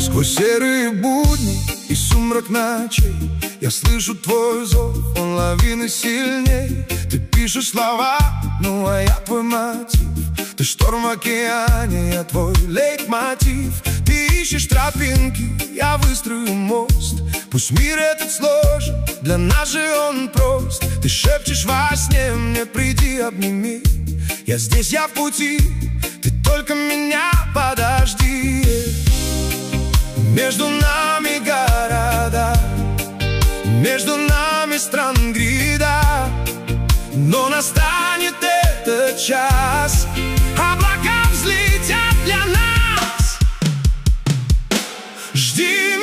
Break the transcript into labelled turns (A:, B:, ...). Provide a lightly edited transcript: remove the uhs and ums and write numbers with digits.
A: Сквозь серые будни и сумрак ночей я слышу твой зов, он лавины сильней. Ты пишешь слова, ну а я твой мотив. Ты шторм в океане, я твой лейтмотив. Ты ищешь тропинки, я выстрою мост. Пусть мир этот сложен, для нас же он прост. Ты шепчешь во сне мне: приди, обними. Я здесь, я в пути, ты только меня подожди. Между нами города, между нами стран гряда, но настанет этот час, облака взлетят для нас. Жди